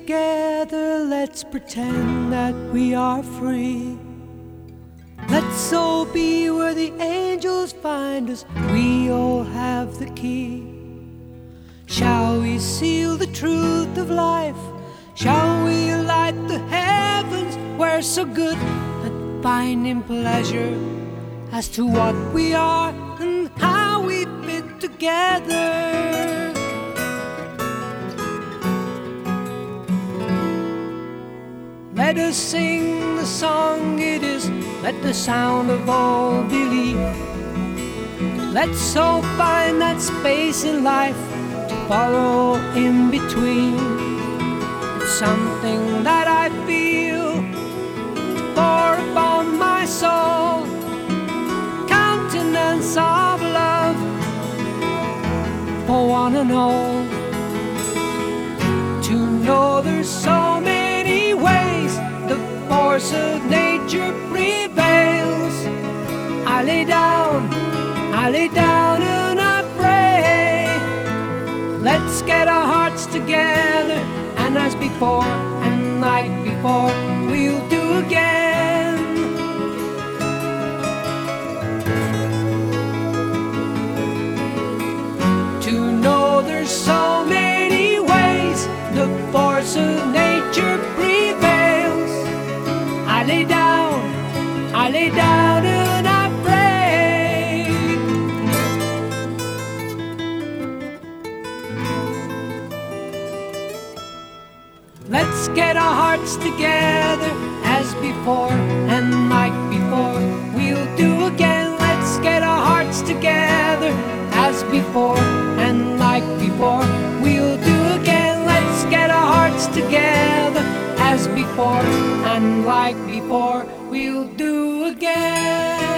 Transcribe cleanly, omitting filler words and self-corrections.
together, let's pretend that we are free. Let's all be where the angels find us, we all have the key. Shall we seal the truth of life? Shall we light the heavens? We're so good at finding pleasure as to what we are and how we fit together. Let us sing the song it is, let the sound of all believe. Let's all find that space in life to follow in between. It's something that I feel to pour upon my soul, countenance of love for one and all. To know there's so many ways the force of nature prevails. I lay down and I pray. Let's get our hearts together, and as before and like before, we'll do again. To know there's so many ways the force of nature prevails. I lay down and I pray. Let's get our hearts together as before and like before, we'll do again. Let's get our hearts together as before and like before, we'll do again. Let's get our hearts together as before and like before, we'll do again.